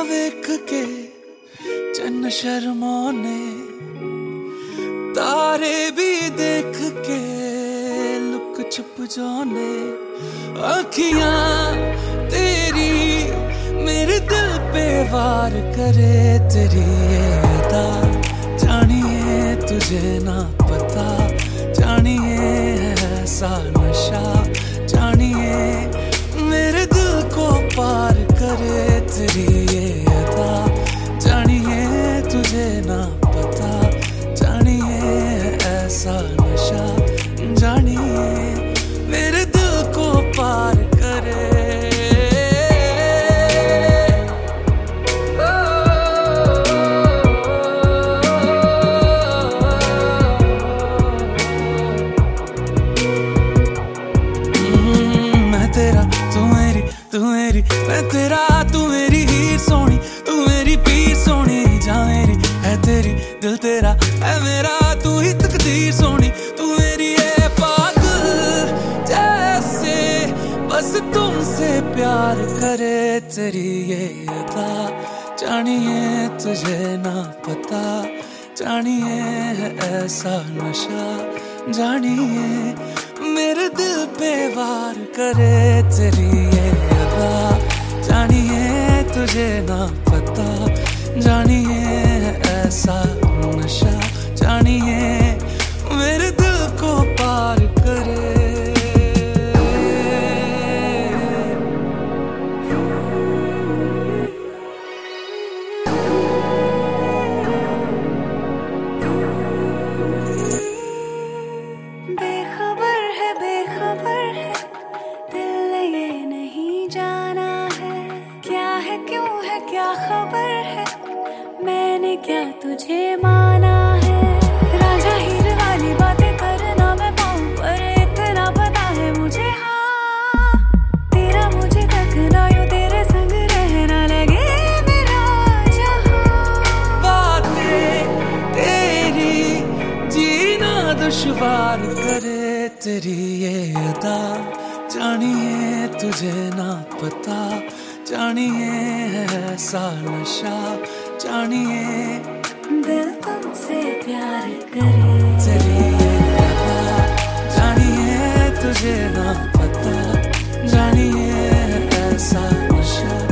वेख के चन्न शर्माने, तारे भी देख के लुक छुप जाने। आँखियाँ तेरी मेरे दिल पे वार करे, तेरी ये अदा जानिए तुझे ना पता, जानिए ऐसा नशा, जानिए मेरे दिल को पार करे, तेरी ये अदा जानिए तुझे ना पता, जानिए ऐसा नशा, जानिए मेरे दिल को पार करे। तू मेरी मैं तेरा, तू मेरी हीर सोनी, तू मेरी पीर सोनी, जा मेरी है तेरी दिल तेरा है मेरा, तू ही तकदीर सोनी, तू मेरी है पागल जैसे बस तुमसे प्यार करे, तेरी ये अदा जानिए तुझे ना पता, जानिए है ऐसा नशा, जानिए मेरे दिल पे वार करे, तेरी ये अदा जानिए तुझे ना पता, जानिए ऐसा नशा, जानिए मेरे दिल को पार करे। क्या खबर है, मैंने क्या तुझे माना है, राजा हीर वाली बातें करना मैं पाऊं, पर इतना पता है मुझे, हाँ तेरा मुझे तकना, यूं तेरे संग रहना लगे मेरा जहां। बातें तेरी जीना दुश्वार करे, तेरी ये अदा जानिए तुझे ना पता, जानिए ऐसा नशा, जानिए दिल तुमसे प्यार करे, तेरी ये अदा जानिए तुझे ना पता, जानिए ऐसा नशा।